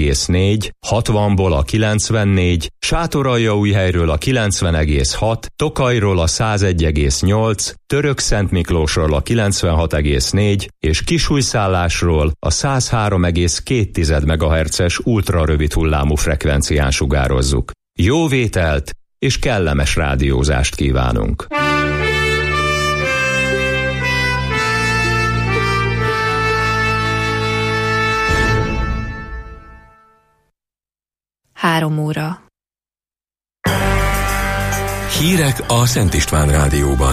91,4, 60-ból a 94, Sátoraljaújhelyről a 90,6, Tokajról a 101,8, Törökszentmiklósról a 96,4 és Kisújszállásról a 103,2 MHz-es ultrarövid hullámú frekvencián sugározzuk. Jó vételt és kellemes rádiózást kívánunk! Három óra. Hírek a Szent István Rádióban.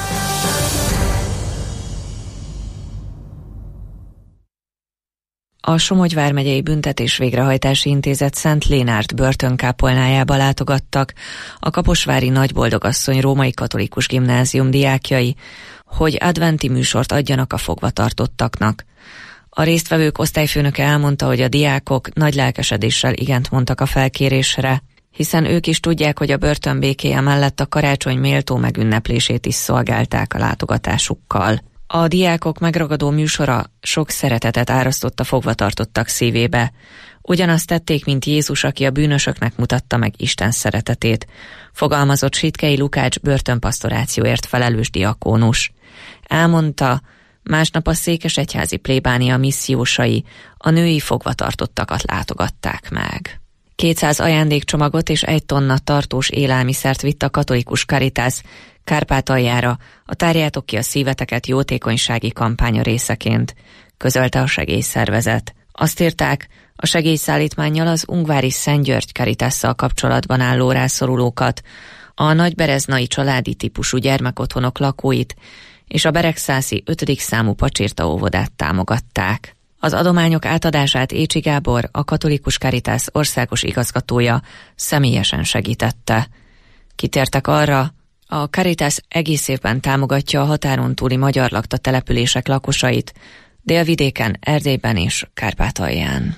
A Somogy vármegyei Büntetés Végrehajtási Intézet Szent Lénárt börtönkápolnájába látogattak a kaposvári Nagyboldogasszony Római Katolikus Gimnázium diákjai, hogy adventi műsort adjanak a fogvatartottaknak. A résztvevők osztályfőnöke elmondta, hogy a diákok nagy lelkesedéssel igent mondtak a felkérésre, hiszen ők is tudják, hogy a börtön békéje mellett a karácsony méltó megünneplését is szolgálták a látogatásukkal. A diákok megragadó műsora sok szeretetet árasztott a fogvatartottak szívébe. Ugyanazt tették, mint Jézus, aki a bűnösöknek mutatta meg Isten szeretetét, fogalmazott Sitkei Lukács börtönpasztorációért felelős diakónus. Elmondta, másnap a székesegyházi plébánia missziósai a női fogvatartottakat látogatták meg. 200 ajándékcsomagot és 1 tonna tartós élelmiszert vitt a katolikus Caritas Kárpátaljára a Tárjátok ki a szíveteket jótékonysági kampánya részeként, közölte a segélyszervezet. Azt írták, a segélyszállítmánnyal az ungvári Szent György Caritasszal kapcsolatban álló rászorulókat, a nagybereznai családi típusú gyermekotthonok lakóit és a Beregszászi 5. számú Pacsirta óvodát támogatták. Az adományok átadását Écsi Gábor, a katolikus Caritas országos igazgatója személyesen segítette. Kitértek arra, a Caritas egész évben támogatja a határon túli magyar lakta települések lakosait, Délvidéken, Erdélyben és Kárpátalján.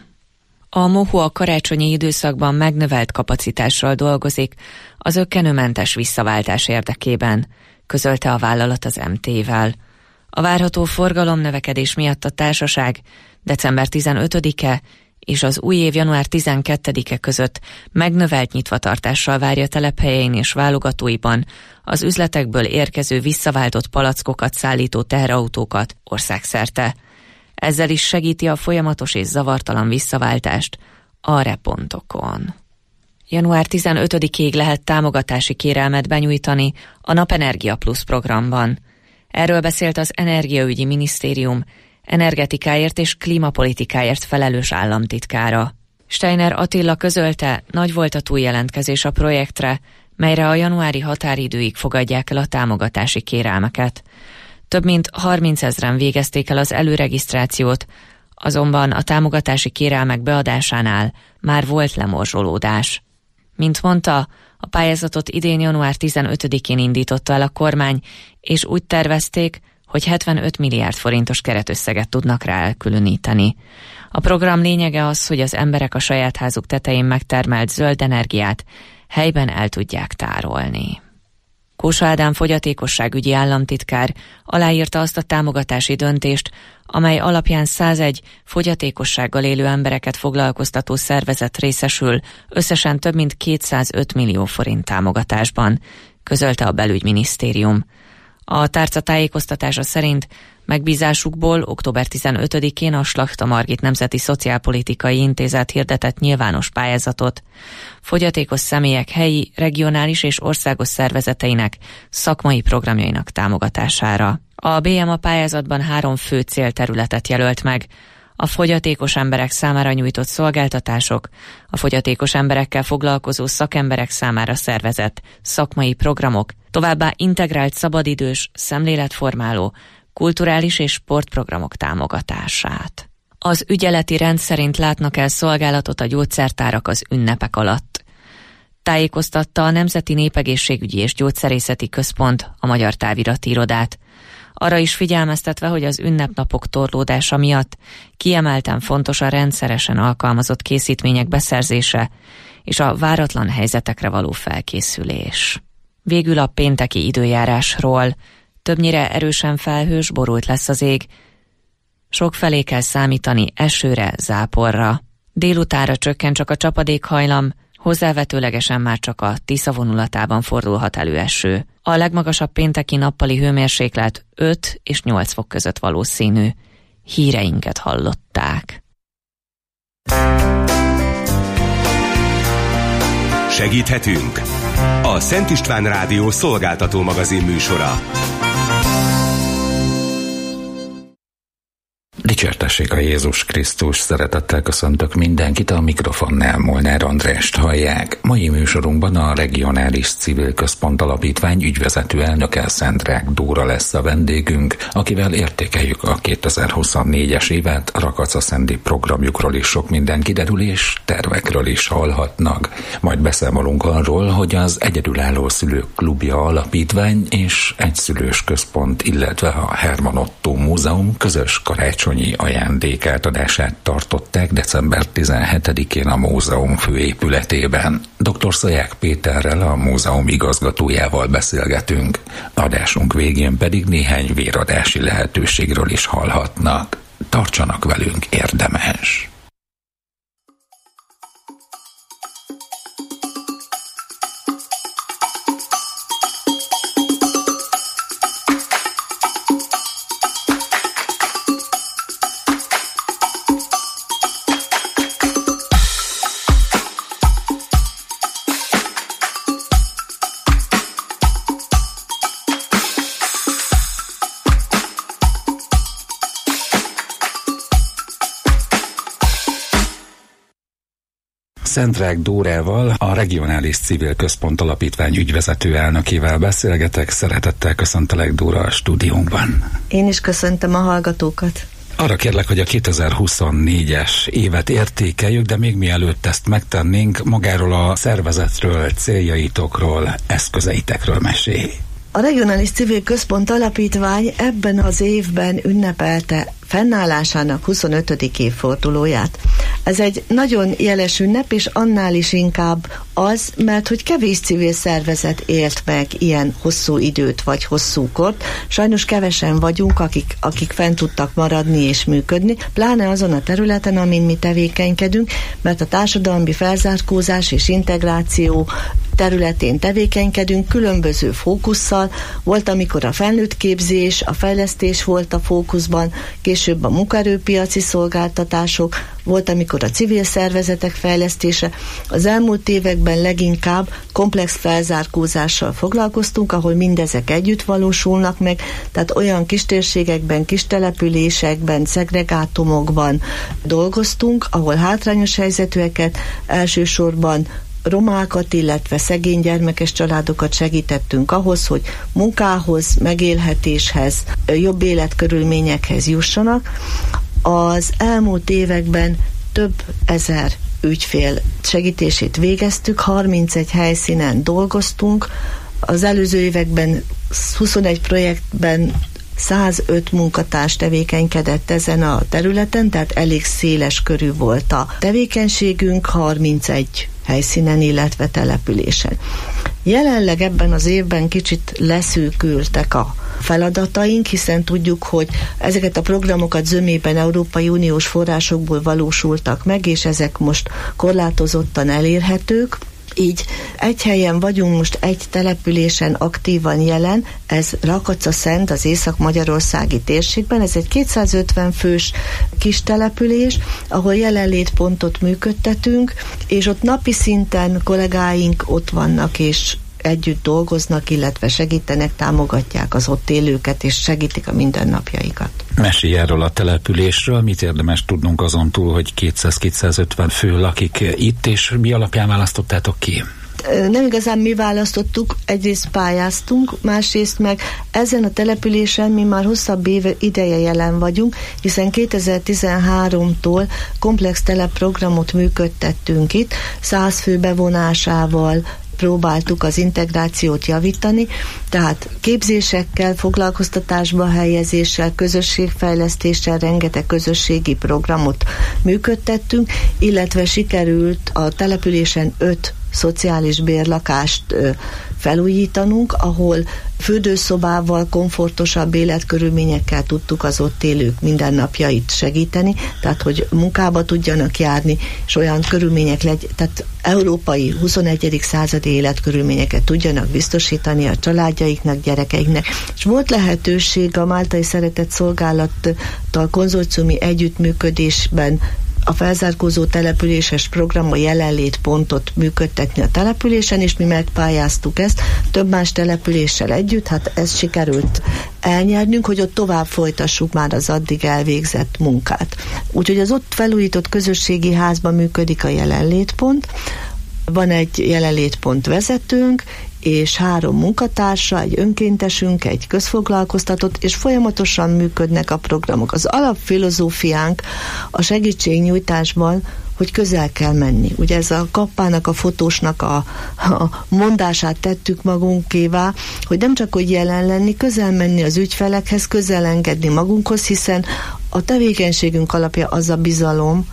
A MOHU a karácsonyi időszakban megnövelt kapacitással dolgozik az zökkenőmentes visszaváltás érdekében, közölte a vállalat az MT-vel. A várható forgalomnövekedés miatt a társaság december 15-e és az új év január 12-e között megnövelt nyitvatartással várja telephelyein és válogatóiban az üzletekből érkező visszaváltott palackokat szállító teherautókat országszerte. Ezzel is segíti a folyamatos és zavartalan visszaváltást a repontokon. Január 15-ig lehet támogatási kérelmet benyújtani a Napenergia Plus programban. Erről beszélt az Energiaügyi Minisztérium energetikáért és klímapolitikáért felelős államtitkára. Steiner Attila közölte, nagy volt a túljelentkezés a projektre, melyre a januári határidőig fogadják el a támogatási kérelmeket. Több mint 30 000-en végezték el az előregisztrációt, azonban a támogatási kérelmek beadásánál már volt lemorzsolódás. Mint mondta, a pályázatot idén január 15-én indította el a kormány, és úgy tervezték, hogy 75 milliárd forintos keretösszeget tudnak rá elkülöníteni. A program lényege az, hogy az emberek a saját házuk tetején megtermelt zöld energiát helyben el tudják tárolni. Kósa Ádám fogyatékosságügyi államtitkár aláírta azt a támogatási döntést, amely alapján 101 fogyatékossággal élő embereket foglalkoztató szervezet részesül összesen több mint 205 millió forint támogatásban, közölte a Belügyminisztérium. A tárca tájékoztatása szerint megbízásukból október 15-én a Slachta Margit Nemzeti Szociálpolitikai Intézet hirdetett nyilvános pályázatot fogyatékos személyek helyi, regionális és országos szervezeteinek szakmai programjainak támogatására. A BM a pályázatban 3 fő célterületet jelölt meg: a fogyatékos emberek számára nyújtott szolgáltatások, a fogyatékos emberekkel foglalkozó szakemberek számára szervezett szakmai programok, továbbá integrált szabadidős, szemléletformáló, kulturális és sportprogramok támogatását. Az ügyeleti rend szerint látnak el szolgálatot a gyógyszertárak az ünnepek alatt. Tájékoztatta a Nemzeti Népegészségügyi és Gyógyszerészeti Központ a Magyar Távirati Irodát, arra is figyelmeztetve, hogy az ünnepnapok torlódása miatt kiemelten fontos a rendszeresen alkalmazott készítmények beszerzése és a váratlan helyzetekre való felkészülés. Végül a pénteki időjárásról. Többnyire erősen felhős, borult lesz az ég. Sokfelé kell számítani esőre, záporra. Délutára csökken csak a csapadékhajlam, hozzávetőlegesen már csak a Tisza vonulatában fordulhat elő eső. A legmagasabb pénteki nappali hőmérséklet 5 és 8 fok között valószínű. Híreinket hallották. Segíthetünk? A Szent István Rádió szolgáltató magazin műsora. Dicsértessék a Jézus Krisztus, szeretettel köszöntök mindenkit, a mikrofonnál Molnár Andrást hallják. Mai műsorunkban a Regionális Civil Központ Alapítvány ügyvezető elnöke, Szentrák Dóra lesz a vendégünk, akivel értékeljük a 2024-es évet, Rakaca-Szendi programjukról is sok minden kiderül, és tervekről is hallhatnak. Majd beszámolunk arról, hogy az Egyedülálló Szülők Klubja Alapítvány és Egyszülős Központ, illetve a Herman Ottó Múzeum közös karácsonyi ajándékátadását tartották december 17-én a múzeum főépületében. Dr. Szaják Péterrel, a múzeum igazgatójával beszélgetünk. Adásunk végén pedig néhány véradási lehetőségről is hallhatnak. Tartsanak velünk, érdemes! Szentrák Dórával, a Regionális Civil Központ Alapítvány ügyvezető elnökével beszélgetek. Szeretettel köszöntelek, Dóra, a stúdiónkban. Én is köszöntöm a hallgatókat. Arra kérlek, hogy a 2024-es évet értékeljük, de még mielőtt ezt megtennénk, magáról a szervezetről, céljaitokról, eszközeitekről mesélj. A Regionális Civil Központ Alapítvány ebben az évben ünnepelte fennállásának 25. évfordulóját. Ez egy nagyon jeles ünnep, és annál is inkább az, mert hogy kevés civil szervezet élt meg ilyen hosszú időt vagy hosszú kort. Sajnos kevesen vagyunk, akik fent tudtak maradni és működni, pláne azon a területen, amin mi tevékenykedünk, mert a társadalmi felzárkózás és integráció területén tevékenykedünk különböző fókusszal. Volt, amikor a felnőtt képzés, a fejlesztés volt a fókuszban, később a munkaerőpiaci szolgáltatások, volt, amikor a civil szervezetek fejlesztése. Az elmúlt években leginkább komplex felzárkózással foglalkoztunk, ahol mindezek együtt valósulnak meg, tehát olyan kistérségekben, kistelepülésekben, szegregátumokban dolgoztunk, ahol hátrányos helyzetűeket, elsősorban romákat, illetve szegény gyermekes családokat segítettünk ahhoz, hogy munkához, megélhetéshez, jobb életkörülményekhez jussanak. Az elmúlt években több ezer ügyfél segítését végeztük, 31 helyszínen dolgoztunk, az előző években 21 projektben 105 munkatárs tevékenykedett ezen a területen, tehát elég széles körű volt a tevékenységünk, 31 helyszínen, illetve településen. Jelenleg ebben az évben kicsit leszűkültek a feladataink, hiszen tudjuk, hogy ezeket a programokat zömében Európai Uniós forrásokból valósultak meg, és ezek most korlátozottan elérhetők. Így egy helyen vagyunk most, egy településen aktívan jelen, ez Rakaca-Szent, az észak-magyarországi térségben. Ez egy 250 fős kis település, ahol jelenlétpontot működtetünk, és ott napi szinten kollégáink ott vannak, és együtt dolgoznak, illetve segítenek, támogatják az ott élőket, és segítik a mindennapjaikat. Mesélj erről a településről, mit érdemes tudnunk azon túl, hogy 200-250 fő lakik itt, és mi alapján választottátok ki? Nem igazán mi választottuk, egyrészt pályáztunk, másrészt meg ezen a településen mi már hosszabb ideje jelen vagyunk, hiszen 2013-tól komplex telepprogramot működtettünk itt, 100 fő bevonásával próbáltuk az integrációt javítani, tehát képzésekkel, foglalkoztatásba helyezéssel, közösségfejlesztéssel rengeteg közösségi programot működtettünk, illetve sikerült a településen 5 szociális bérlakást felújítanunk, ahol fürdőszobával, komfortosabb életkörülményekkel tudtuk az ott élők mindennapjait segíteni, tehát hogy munkába tudjanak járni, és olyan körülmények tehát európai 21. századi életkörülményeket tudjanak biztosítani a családjaiknak, gyerekeiknek. És volt lehetőség a Máltai Szeretett Szolgálattal konzorciumi együttműködésben a felzárkózó településes program a jelenlétpontot működtetni a településen, és mi megpályáztuk ezt több más településsel együtt, hát ezt sikerült elnyernünk, hogy ott tovább folytassuk már az addig elvégzett munkát. Úgyhogy az ott felújított közösségi házban működik a jelenlétpont, van egy jelenlétpont vezetőnk, és 3 munkatársa, egy önkéntesünk, egy közfoglalkoztatott, és folyamatosan működnek a programok. Az alapfilozófiánk a segítségnyújtásban, hogy közel kell menni. Ugye ez a Kappának, a fotósnak a mondását tettük magunkévá, hogy nem csak hogy jelen lenni, közel menni az ügyfelekhez, közel engedni magunkhoz, hiszen a tevékenységünk alapja az a bizalom,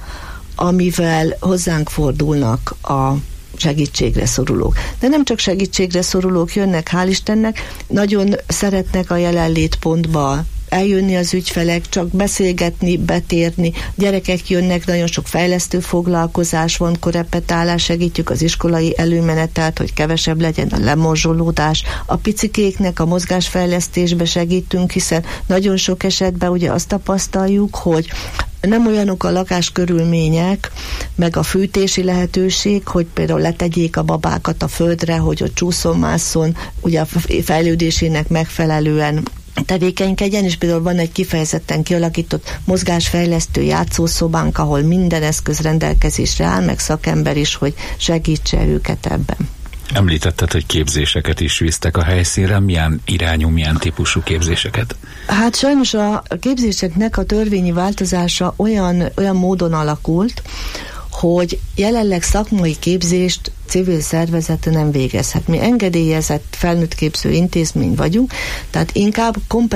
amivel hozzánk fordulnak a segítségre szorulók. De nem csak segítségre szorulók jönnek, hál' Istennek, nagyon szeretnek a jelenlétpontba eljönni az ügyfelek, csak beszélgetni, betérni. Gyerekek jönnek, nagyon sok fejlesztő foglalkozás van, korepetálás, segítjük az iskolai előmenetelt, hogy kevesebb legyen a lemorzsolódás. A picikéknek a mozgásfejlesztésbe segítünk, hiszen nagyon sok esetben ugye azt tapasztaljuk, hogy nem olyanok a lakáskörülmények, meg a fűtési lehetőség, hogy például letegyék a babákat a földre, hogy ott csúszon-mászon, ugye a fejlődésének megfelelően tevékenykedjen, és például van egy kifejezetten kialakított mozgásfejlesztő játszószobánk, ahol minden eszköz rendelkezésre áll, meg szakember is, hogy segítse őket ebben. Említetted, hogy képzéseket is visztek a helyszínre. Milyen irányú, milyen típusú képzéseket? Hát sajnos a képzéseknek a törvényi változása olyan módon alakult, hogy jelenleg szakmai képzést civil szervezet nem végezhet. Mi engedélyezett felnőttképző intézmény vagyunk, tehát inkább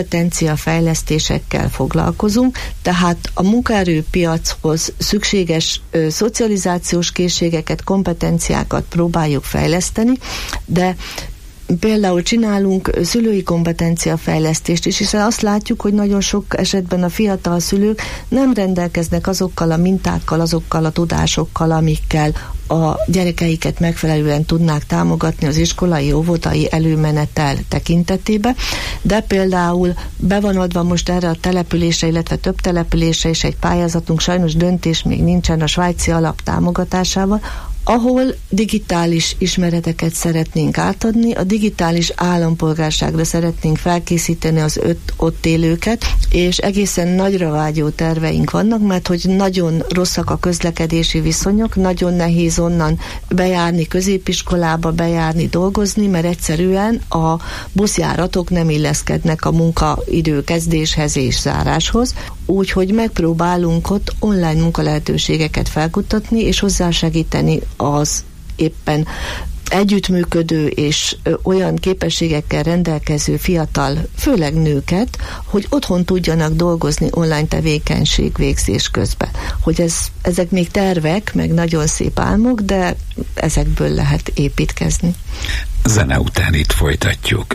kompetenciafejlesztésekkel foglalkozunk, tehát a munkaerőpiachoz szükséges szocializációs készségeket, kompetenciákat próbáljuk fejleszteni, de például csinálunk szülői kompetenciafejlesztést is, hiszen azt látjuk, hogy nagyon sok esetben a fiatal szülők nem rendelkeznek azokkal a mintákkal, azokkal a tudásokkal, amikkel a gyerekeiket megfelelően tudnák támogatni az iskolai, óvodai előmenetel tekintetében, de például be van adva most erre a településre, illetve több településre is egy pályázatunk, sajnos döntés még nincsen a svájci alap támogatásával, ahol digitális ismereteket szeretnénk átadni, a digitális állampolgárságra szeretnénk felkészíteni az ott élőket, és egészen nagyra vágyó terveink vannak, mert hogy nagyon rosszak a közlekedési viszonyok, nagyon nehéz onnan bejárni középiskolába, bejárni, dolgozni, mert egyszerűen a buszjáratok nem illeszkednek a munkaidő kezdéshez és záráshoz, úgyhogy megpróbálunk ott online munkalehetőségeket felkutatni, és hozzásegíteni az éppen együttműködő és olyan képességekkel rendelkező fiatal, főleg nőket, hogy otthon tudjanak dolgozni online tevékenység végzés közben. Hogy ezek még tervek, meg nagyon szép álmok, de ezekből lehet építkezni. Zene után itt folytatjuk.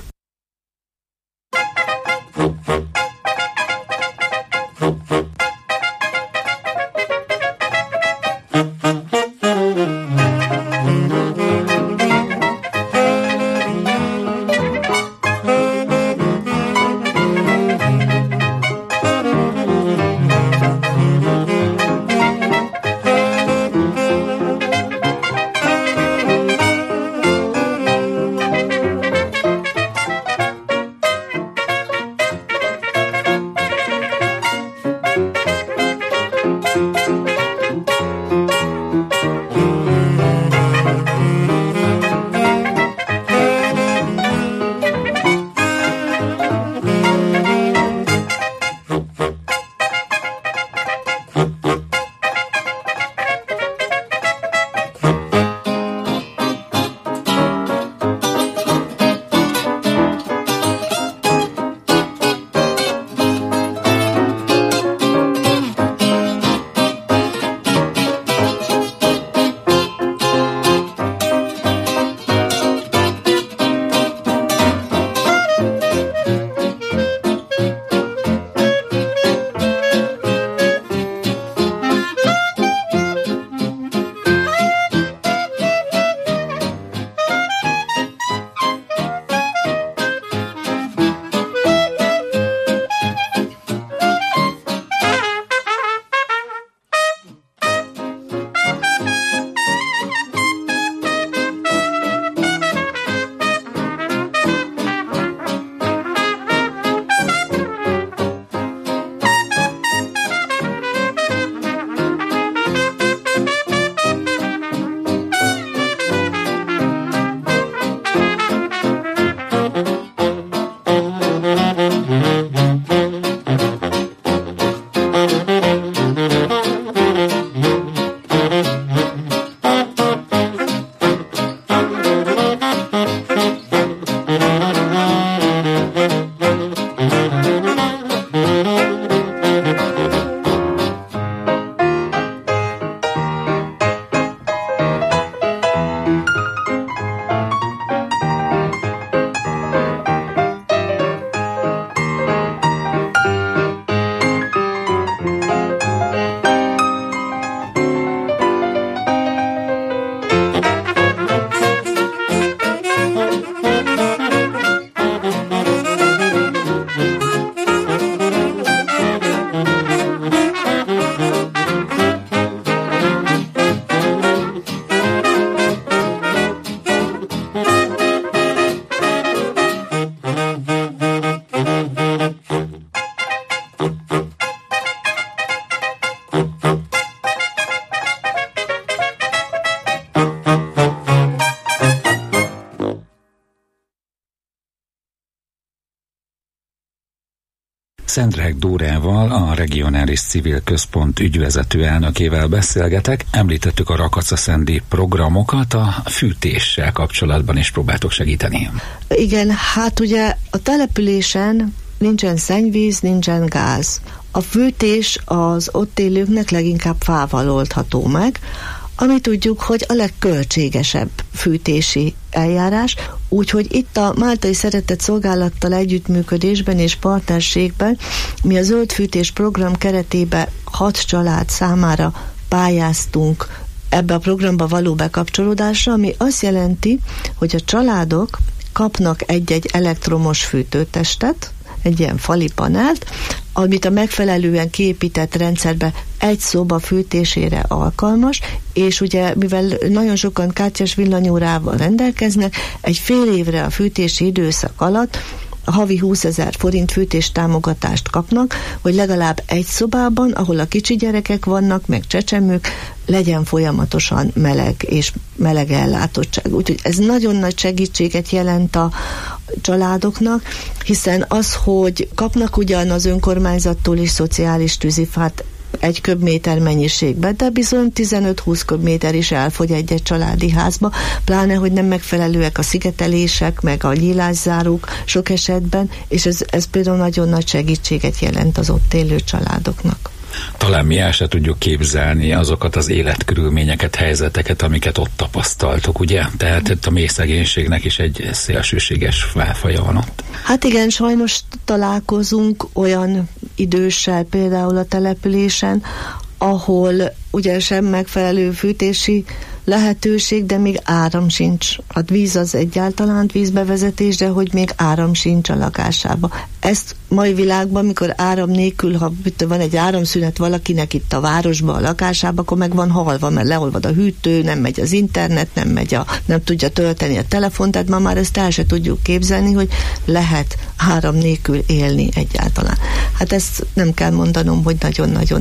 Szendrek Dórával, a Regionális Civil Központ ügyvezető elnökével beszélgetek. Említettük a Rakaca-Szendi programokat, a fűtéssel kapcsolatban is próbáltok segíteni. Igen, hát ugye a településen nincsen szennyvíz, nincsen gáz. A fűtés az ott élőknek leginkább fával oldható meg, ami tudjuk, hogy a legköltségesebb fűtési eljárás, úgyhogy itt a Máltai Szeretett Szolgálattal együttműködésben és partnerségben mi a Zöld Fűtés program keretében 6 család számára pályáztunk ebbe a programba való bekapcsolódásra, ami azt jelenti, hogy a családok kapnak egy-egy elektromos fűtőtestet, egy ilyen fali panelt, amit a megfelelően kiépített rendszerbe egy szoba fűtésére alkalmas, és ugye, mivel nagyon sokan kártyás villanyórával rendelkeznek, egy fél évre a fűtési időszak alatt havi 20 000 forint fűtéstámogatást kapnak, hogy legalább egy szobában, ahol a kicsi gyerekek vannak, meg csecsemők, legyen folyamatosan meleg és meleg ellátottság. Úgyhogy ez nagyon nagy segítséget jelent a családoknak, hiszen az, hogy kapnak ugyan az önkormányzattól is szociális tűzifát 1 köbméter mennyiségben, de bizony 15-20 köbméter is elfogy egy-egy családi házba, pláne, hogy nem megfelelőek a szigetelések, meg a nyílászárók sok esetben, és ez például nagyon nagy segítséget jelent az ott élő családoknak. Talán mi el se tudjuk képzelni azokat az életkörülményeket, helyzeteket, amiket ott tapasztaltok, ugye? Tehát itt a mély szegénységnek is egy szélsőséges válfaja van ott. Hát igen, sajnos találkozunk olyan időssel például a településen, ahol ugye sem megfelelő fűtési lehetőség, de még áram sincs. A víz az egyáltalán vízbevezetés, de hogy még áram sincs a lakásába. Ezt mai világban, mikor áram nélkül, ha van egy áramszünet valakinek itt a városban, a lakásába, akkor meg van halva, mert leolvad a hűtő, nem megy az internet, nem tudja tölteni a telefont, tehát ma már ezt el se tudjuk képzelni, hogy lehet áram nélkül élni egyáltalán. Hát ezt nem kell mondanom, hogy nagyon-nagyon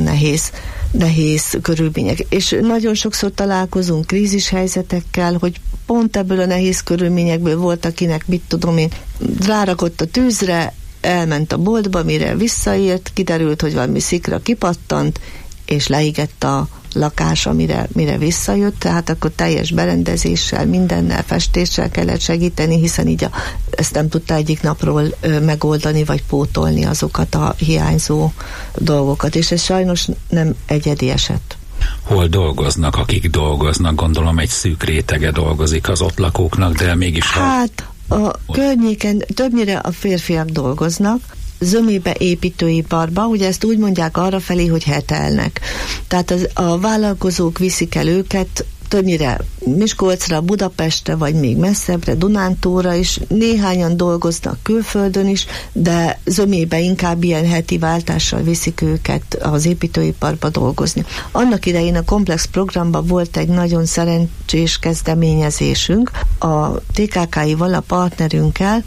nehéz körülmények. És nagyon sokszor találkozunk krízis helyzetekkel, hogy pont ebből a nehéz körülményekből volt, akinek, mit tudom én, rárakott a tűzre, elment a boltba, mire visszaért, kiderült, hogy valami szikra kipattant, és leégett a lakás, mire visszajött, tehát akkor teljes berendezéssel, mindennel, festéssel kellett segíteni, hiszen így ezt nem tudta egyik napról megoldani, vagy pótolni azokat a hiányzó dolgokat, és ez sajnos nem egyedi eset. Hol dolgoznak, akik dolgoznak? Gondolom egy szűk rétege dolgozik az ott lakóknak, de mégis... Hát a környéken többnyire a férfiak dolgoznak, zömébe, építőiparba, ugye ezt úgy mondják arrafelé, hogy hetelnek. Tehát a vállalkozók viszik el őket többnyire Miskolcra, Budapestre, vagy még messzebbre, Dunántúlra is. Néhányan dolgoznak külföldön is, de zömébe inkább ilyen heti váltással viszik őket az építőiparba dolgozni. Annak idején a Komplex programban volt egy nagyon szerencsés kezdeményezésünk, a TKK-ival, a partnerünkkel,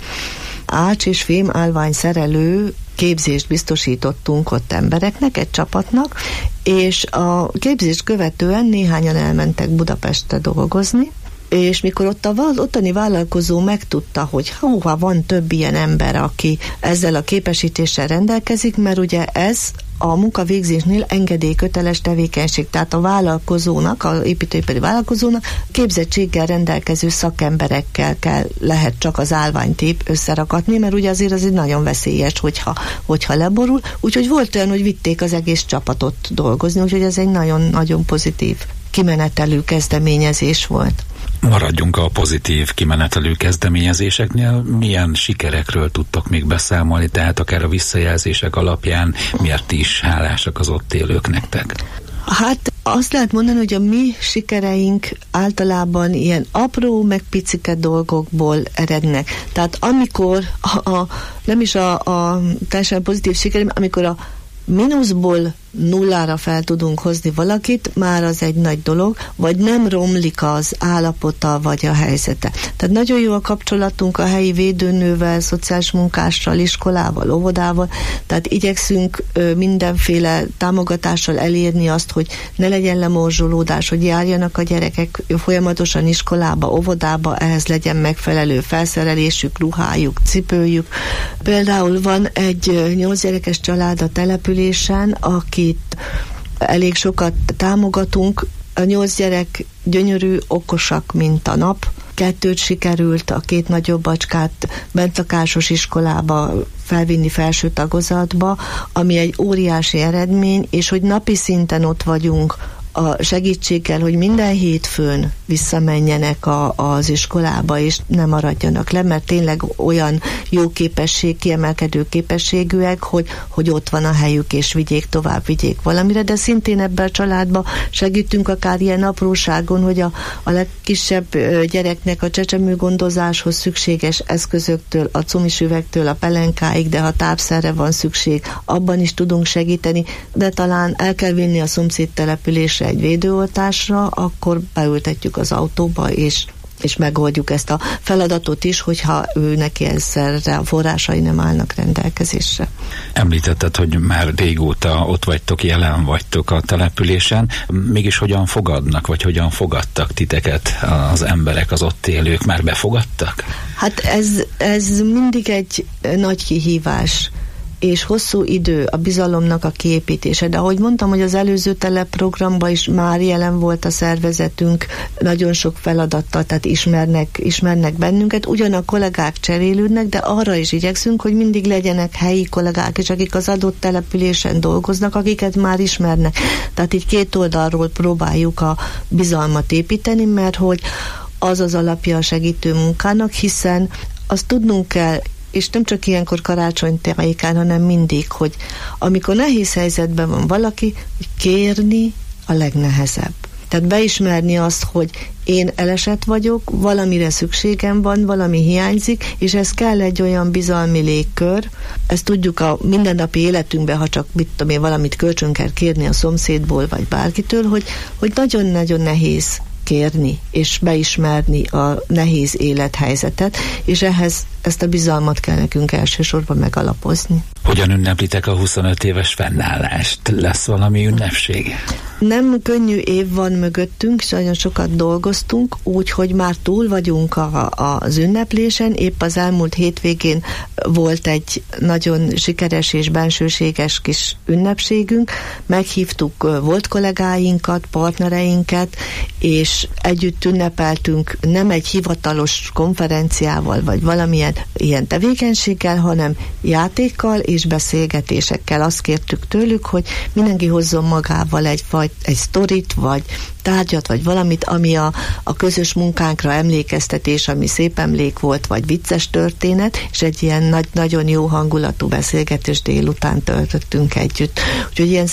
ács és fém állvány szerelő képzést biztosítottunk ott embereknek, egy csapatnak, és a képzést követően néhányan elmentek Budapestre dolgozni, és mikor ott ottani vállalkozó megtudta, hogy van több ilyen ember, aki ezzel a képesítéssel rendelkezik, mert ugye ez a munkavégzésnél engedélyköteles tevékenység, tehát a vállalkozónak, az építőipari vállalkozónak képzettséggel rendelkező szakemberekkel lehet csak az állványt összerakatni, mert ugye azért az egy nagyon veszélyes, hogyha leborul. Úgyhogy volt olyan, hogy vitték az egész csapatot dolgozni, úgyhogy ez egy nagyon-nagyon pozitív kimenetelő kezdeményezés volt. Maradjunk a pozitív kimenetelő kezdeményezéseknél. Milyen sikerekről tudtok még beszámolni, tehát akár a visszajelzések alapján miért is hálásak az ott élők nektek? Hát azt lehet mondani, hogy a mi sikereink általában ilyen apró, meg picike dolgokból erednek. Tehát amikor nem is a teljesen pozitív sikerem, amikor a mínuszból nullára fel tudunk hozni valakit, már az egy nagy dolog, vagy nem romlik az állapota, vagy a helyzete. Tehát nagyon jó a kapcsolatunk a helyi védőnővel, szociális munkással, iskolával, óvodával, tehát igyekszünk mindenféle támogatással elérni azt, hogy ne legyen lemorzsolódás, hogy járjanak a gyerekek folyamatosan iskolába, óvodába, ehhez legyen megfelelő felszerelésük, ruhájuk, cipőjük. Például van egy 8 gyerekes család a településen, akit elég sokat támogatunk. A 8 gyerek gyönyörű, okosak, mint a nap. 2 sikerült, a 2 nagyobb bacskát bentlakásos iskolába felvinni felső tagozatba, ami egy óriási eredmény, és hogy napi szinten ott vagyunk a segítséggel, hogy minden hétfőn visszamenjenek az iskolába, és ne maradjanak le, mert tényleg olyan jó képesség, kiemelkedő képességűek, hogy ott van a helyük, és vigyék valamire, de szintén ebben a családban segítünk akár ilyen apróságon, hogy a legkisebb gyereknek a csecsemőgondozáshoz szükséges eszközöktől, a cumisüvegtől a pelenkáig, de ha tápszerre van szükség, abban is tudunk segíteni, de talán el kell vinni a szomszéd településre egy védőoltásra, akkor beültetjük az autóba, és megoldjuk ezt a feladatot is, hogyha ő neki ezzelre a forrásai nem állnak rendelkezésre. Említetted, hogy már régóta ott vagytok, jelen vagytok a településen. Mégis hogyan fogadnak, vagy hogyan fogadtak titeket az emberek, az ott élők? Már befogadtak? Hát ez mindig egy nagy kihívás, és hosszú idő a bizalomnak a kiépítése. De ahogy mondtam, hogy az előző telepprogramban is már jelen volt a szervezetünk nagyon sok feladattal, tehát ismernek bennünket, ugyan a kollégák cserélődnek, de arra is igyekszünk, hogy mindig legyenek helyi kollégák is, akik az adott településen dolgoznak, akiket már ismernek. Tehát így 2 oldalról próbáljuk a bizalmat építeni, mert hogy az az alapja a segítő munkának, hiszen azt tudnunk kell, és nem csak ilyenkor karácsony tájékán, hanem mindig, hogy amikor nehéz helyzetben van valaki, hogy kérni a legnehezebb. Tehát beismerni azt, hogy én elesett vagyok, valamire szükségem van, valami hiányzik, és ez kell egy olyan bizalmi légkör. Ezt tudjuk a mindennapi életünkben, ha csak valamit kölcsön kell kérni a szomszédból, vagy bárkitől, hogy nagyon-nagyon nehéz kérni, és beismerni a nehéz élethelyzetet, és ehhez ezt a bizalmat kell nekünk elsősorban megalapozni. Hogyan ünneplitek a 25 éves fennállást? Lesz valami ünnepség? Nem könnyű év van mögöttünk, és nagyon sokat dolgoztunk, úgyhogy már túl vagyunk az ünneplésen. Épp az elmúlt hétvégén volt egy nagyon sikeres és bensőséges kis ünnepségünk. Meghívtuk volt kollégáinkat, partnereinket, és együtt ünnepeltünk nem egy hivatalos konferenciával, vagy valamilyen ilyen tevékenységgel, hanem játékkal és beszélgetésekkel. Azt kértük tőlük, hogy mindenki hozzon magával egy sztorit, vagy tárgyat, vagy valamit, ami a közös munkánkra emlékeztetés, ami szép emlék volt, vagy vicces történet, és egy ilyen nagyon jó hangulatú beszélgetés délután töltöttünk együtt. Úgyhogy ilyen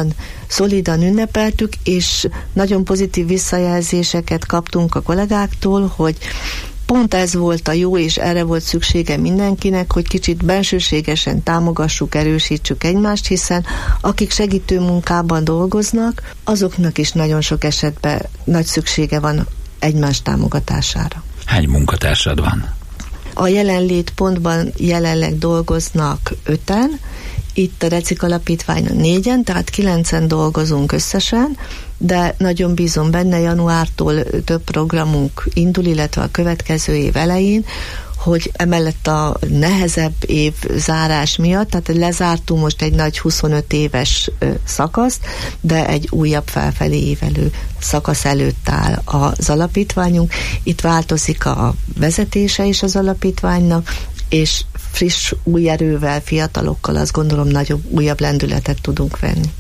szolidan ünnepeltük, és nagyon pozitív visszajelzéseket kaptunk a kollégáktól, hogy pont ez volt a jó, és erre volt szüksége mindenkinek, hogy kicsit bensőségesen támogassuk, erősítsük egymást, hiszen akik segítő munkában dolgoznak, azoknak is nagyon sok esetben nagy szüksége van egymás támogatására. Hány munkatársad van? A jelenlét pontban jelenleg dolgoznak 5-en, itt a Recik Alapítványon 4-en, tehát 9-en dolgozunk összesen, de nagyon bízom benne, januártól több programunk indul, illetve a következő év elején, hogy emellett a nehezebb év zárás miatt, tehát lezártunk most egy nagy 25 éves szakaszt, de egy újabb felfelé évelő szakasz előtt áll az alapítványunk. Itt változik a vezetése is az alapítványnak, és friss, új erővel, fiatalokkal azt gondolom újabb lendületet tudunk venni.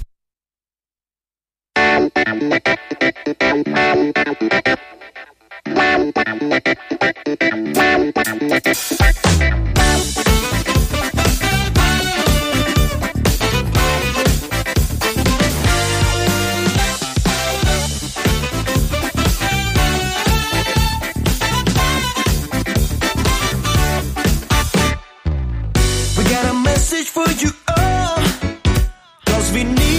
We got a message for you all, 'cause we need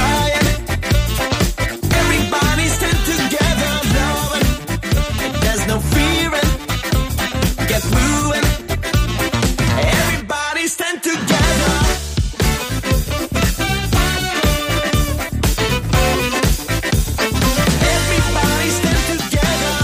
crying. Everybody stand together, loving. There's no fearing. Get moving. Everybody stand together. Everybody stand together.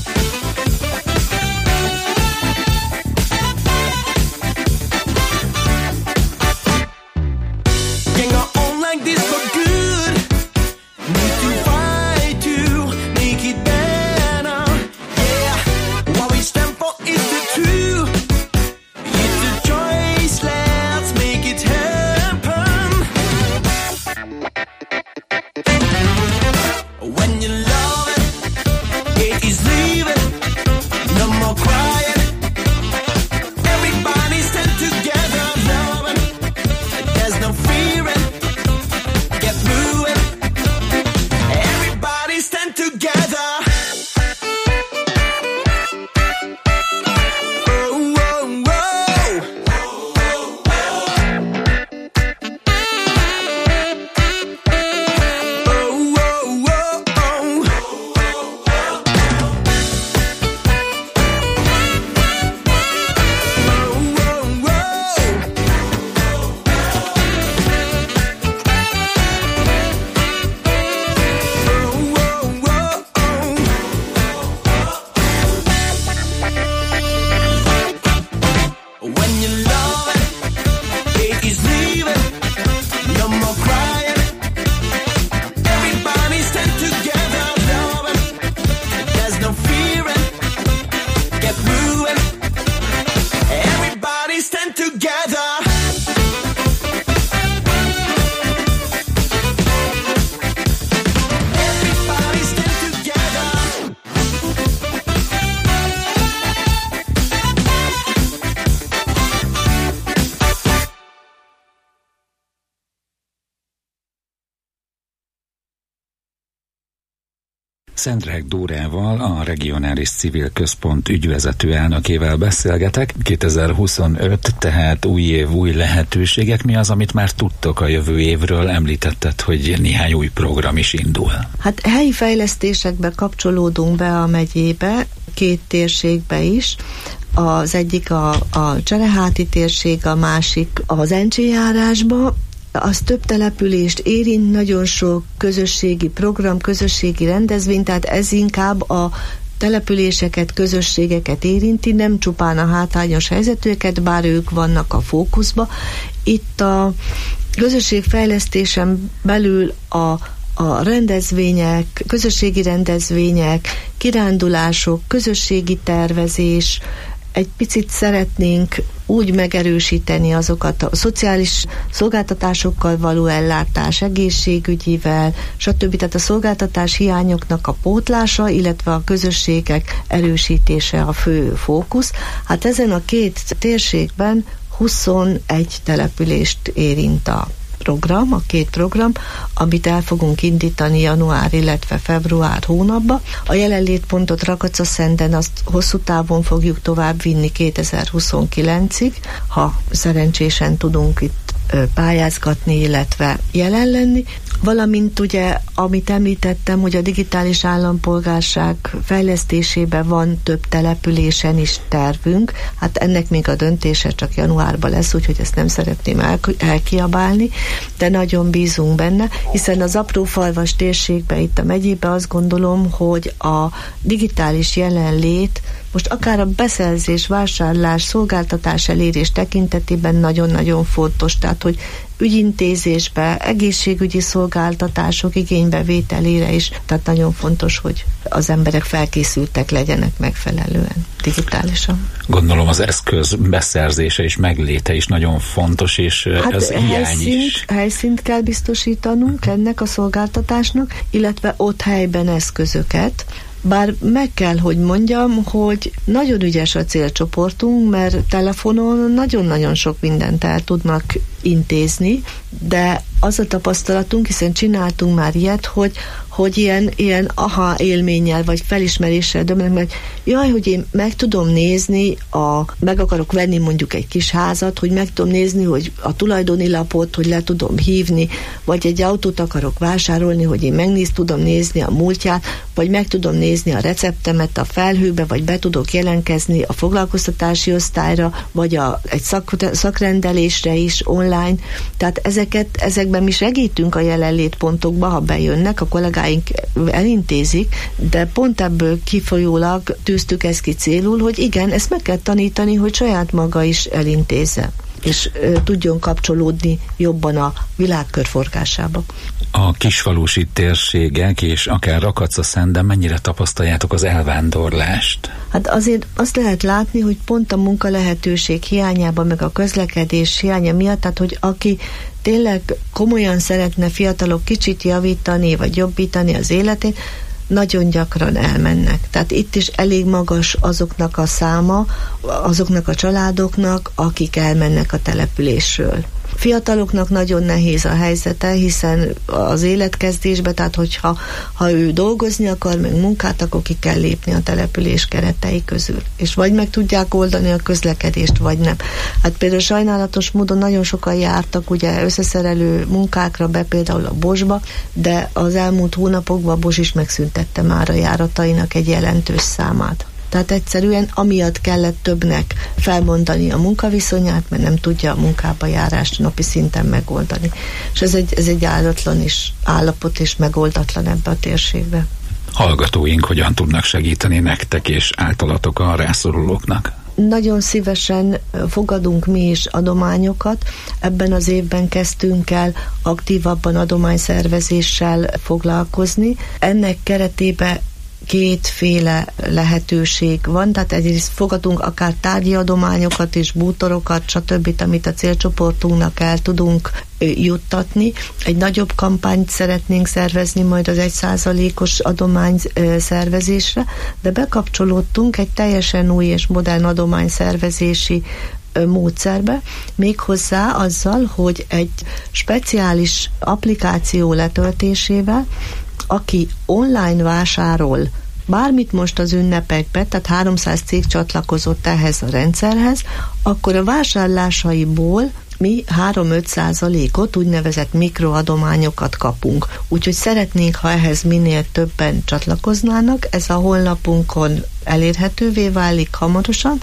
Can't go on like this for good. Need to fight to make it better. Yeah, what we stand for is the truth. It's a choice, let's make it happen. When you love it, it is leaving. No more crying. Everybody stand together, loving. There's no fearing. Get moving. Everybody stand together. Oh, oh, when you love it, it is leaving. No more crying. Everybody stand together, loving. There's no fearing. Get moving. Everybody stand together. Everybody stand together. Szendrák Dórával, a Regionális Civil Központ ügyvezető elnökével beszélgetek. 2025, tehát új év, új lehetőségek. Mi az, amit már tudtok a jövő évről? Említetted, hogy néhány új program is indul. Hát helyi fejlesztésekbe kapcsolódunk be a megyébe, 2 térségbe is. Az egyik a Csereháti térség, a másik az Encsi járásba. Az több települést érint, nagyon sok közösségi program, közösségi rendezvény, tehát ez inkább a településeket, közösségeket érinti, nem csupán a hátrányos helyzetűeket, bár ők vannak a fókuszba. Itt a közösségfejlesztésen belül a rendezvények, közösségi rendezvények, kirándulások, közösségi tervezés, egy picit szeretnénk úgy megerősíteni azokat a szociális szolgáltatásokkal való ellátás, egészségügyivel, stb. Tehát a szolgáltatás hiányoknak a pótlása, illetve a közösségek erősítése a fő fókusz. Hát ezen a 2 térségben 21 települést érint a 2 program, amit el fogunk indítani január, illetve február hónapban. A jelenlétpontot Rakacaszenden azt hosszú távon fogjuk tovább vinni 2029-ig, ha szerencsésen tudunk itt pályázgatni, illetve jelen lenni. Valamint ugye, amit említettem, hogy a digitális állampolgárság fejlesztésében van több településen is tervünk. Hát ennek még a döntése csak januárban lesz, úgyhogy ezt nem szeretném elkiabálni, de nagyon bízunk benne, hiszen az aprófalvas térségben, itt a megyében azt gondolom, hogy a digitális jelenlét most akár a beszerzés, vásárlás, szolgáltatás elérés tekintetében nagyon-nagyon fontos, tehát hogy ügyintézésbe, egészségügyi szolgáltatások igénybevételére is, tehát nagyon fontos, hogy az emberek felkészültek legyenek megfelelően digitálisan. Gondolom az eszköz beszerzése és megléte is nagyon fontos, és hát ez hiány is. Helyszínt kell biztosítanunk ennek a szolgáltatásnak, illetve ott helyben eszközöket. Bár meg kell, hogy mondjam, hogy nagyon ügyes a célcsoportunk, mert telefonon nagyon-nagyon sok mindent el tudnak intézni, de az a tapasztalatunk, hiszen csináltunk már ilyet, hogy ilyen aha élménnyel, vagy felismeréssel döbbenek meg, jaj, hogy én meg tudom nézni, meg akarok venni mondjuk egy kis házat, hogy meg tudom nézni, hogy a tulajdoni lapot, hogy le tudom hívni, vagy egy autót akarok vásárolni, hogy én tudom nézni a múltját, vagy meg tudom nézni a receptemet a felhőbe, vagy be tudok jelentkezni a foglalkoztatási osztályra, vagy egy szakrendelésre is online. Tehát ezekben mi segítünk a jelenlétpontokba, ha bejönnek, a kollégáink elintézik, de pont ebből kifolyólag tűztük ezt ki célul, hogy igen, ezt meg kell tanítani, hogy saját maga is elintézze, és tudjon kapcsolódni jobban a világ körforgásába. A kisfalusi térségek és akár Rakacaszenten mennyire tapasztaljátok az elvándorlást? Hát azért azt lehet látni, hogy pont a munka lehetőség hiányában, meg a közlekedés hiánya miatt, tehát hogy aki tényleg komolyan szeretne fiatalok kicsit javítani, vagy jobbítani az életét, nagyon gyakran elmennek. Tehát itt is elég magas azoknak a száma, azoknak a családoknak, akik elmennek a településről. Fiataloknak nagyon nehéz a helyzete, hiszen az életkezdésbe, tehát hogyha ő dolgozni akar, meg munkát, akkor ki kell lépni a település keretei közül. És vagy meg tudják oldani a közlekedést, vagy nem. Hát például sajnálatos módon nagyon sokan jártak ugye összeszerelő munkákra be, például a Bosba, de az elmúlt hónapokban a Bos is megszüntette már a járatainak egy jelentős számát. Tehát egyszerűen amiatt kellett többnek felmondani a munkaviszonyát, mert nem tudja a munkába járást napi szinten megoldani. És ez egy áldatlan állapot és megoldatlan ebbe a térségbe. Hallgatóink hogyan tudnak segíteni nektek és általatok a rászorulóknak? Nagyon szívesen fogadunk mi is adományokat. Ebben az évben kezdtünk el aktívabban adományszervezéssel foglalkozni. Ennek keretében kétféle lehetőség van, tehát egyrészt fogadunk akár tárgyi adományokat és bútorokat, stb., amit a célcsoportunknak el tudunk juttatni. Egy nagyobb kampányt szeretnénk szervezni majd az 1%-os adomány szervezésre, de bekapcsolódtunk egy teljesen új és modern adományszervezési módszerbe, méghozzá azzal, hogy egy speciális applikáció letöltésével, aki online vásárol bármit most az ünnepekben, tehát 300 cég csatlakozott ehhez a rendszerhez, akkor a vásárlásaiból mi 3-5%-ot, úgynevezett mikroadományokat kapunk. Úgyhogy szeretnénk, ha ehhez minél többen csatlakoznának, ez a honlapunkon elérhetővé válik hamarosan,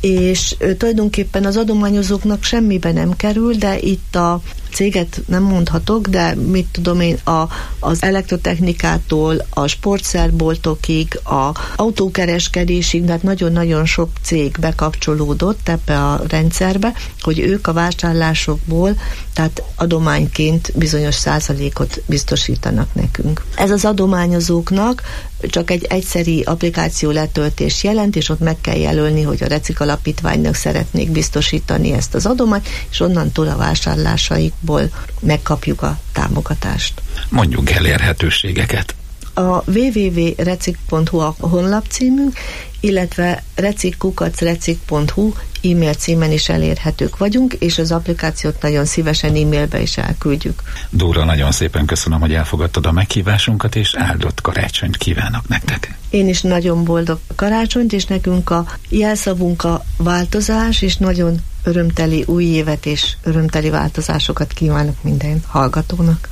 és tulajdonképpen az adományozóknak semmibe nem kerül, de itt a céget nem mondhatok, de mit tudom én, az elektrotechnikától, a sportszerboltokig, a autókereskedésig, tehát nagyon-nagyon sok cég bekapcsolódott ebbe a rendszerbe, hogy ők a vásárlásokból, tehát adományként bizonyos százalékot biztosítanak nekünk. Ez az adományozóknak csak egy egyszeri applikáció letöltés jelent, és ott meg kell jelölni, hogy a Recik Alapítványnak szeretnék biztosítani ezt az adományt, és onnantól a vásárlásaikból megkapjuk a támogatást. Mondjunk elérhetőségeket. A www.recik.hu a honlapcímünk, illetve recik@recik.hu e-mail címen is elérhetők vagyunk, és az applikációt nagyon szívesen e-mailbe is elküldjük. Dóra, nagyon szépen köszönöm, hogy elfogadtad a meghívásunkat, és áldott karácsonyt kívánok nektek. Én is nagyon boldog karácsonyt, és nekünk a jelszavunk a változás, és nagyon örömteli új évet és örömteli változásokat kívánok minden hallgatónak.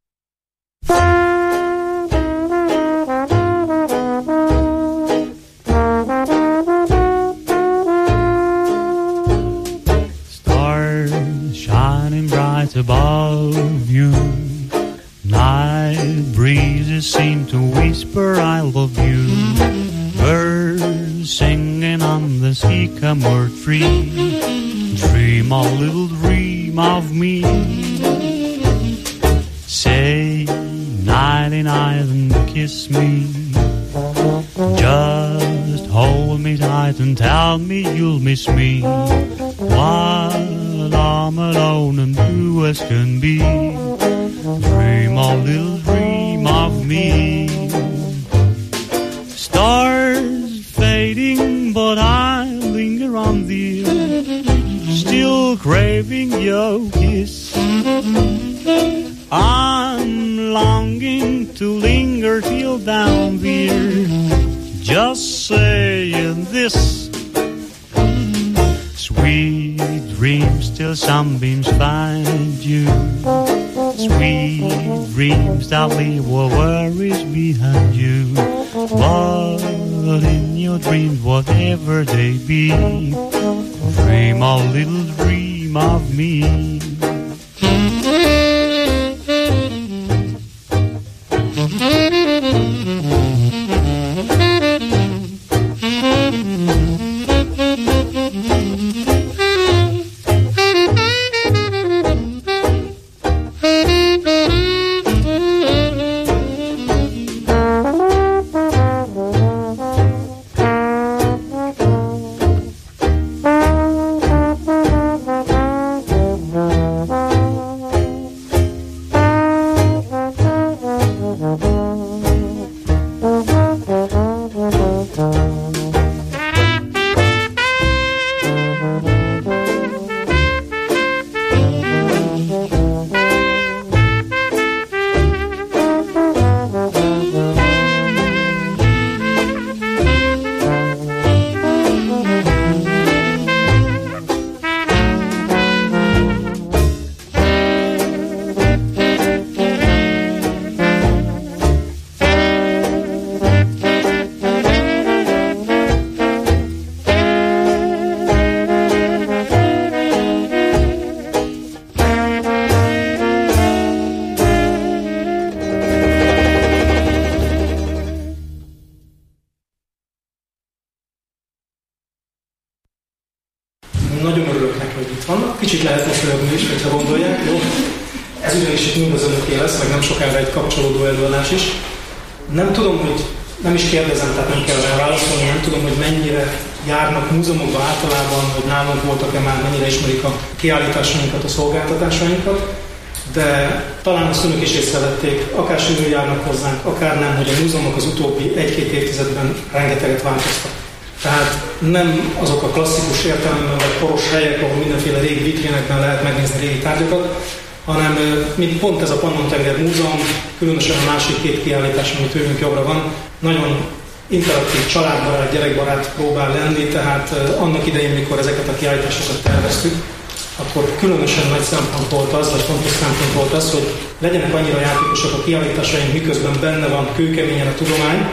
Above you, night breezes seem to whisper I love you. Birds singing on the sycamore tree, dream a little dream of me. Say nighty night and kiss me, just hold me tight and tell me you'll miss me while I'm alone and blue as can be. Dream a little dream of me. Stars fading, but I linger on thee, still craving your kiss. I'm longing to linger till down there, just saying this. Sweet dreams till sunbeams find you. Sweet dreams that leave all worries behind you. But in your dreams, whatever they be, dream a little dream of me. Nagyon örülök neki, hogy itt vannak. Kicsit lehet mosolyogni is, hogyha gondolják. Jó? Ez ugyanis itt mind az önöké lesz, meg nem sokára egy kapcsolódó előadás is. Nem tudom, hogy nem is kérdezem, tehát nem kell rá válaszolni, nem tudom, hogy mennyire járnak múzeumokba általában, hogy nálunk voltak-e már, mennyire ismerik a kiállításainkat, a szolgáltatásainkat, de talán azt önök is észrevették, akár sűrűn járnak hozzánk, akár nem, hogy a múzeumok az utóbbi 1-2 évtizedben rengeteget változtak. Tehát nem azok a klasszikus értelemben vagy poros helyek, ahol mindenféle régi vitrinekben lehet megnézni régi tárgyakat, hanem mint pont ez a Pannon-tenger Múzeum, különösen a másik 2 kiállítás, ami tőlünk jobbra van, nagyon interaktív, családbarát, gyerekbarát próbál lenni, tehát annak idején, mikor ezeket a kiállításokat terveztük, akkor különösen nagy szempont volt az, vagy fontos szempont volt az, hogy legyenek annyira játékosak a kiállításaink, miközben benne van kőkeményen a tudomány,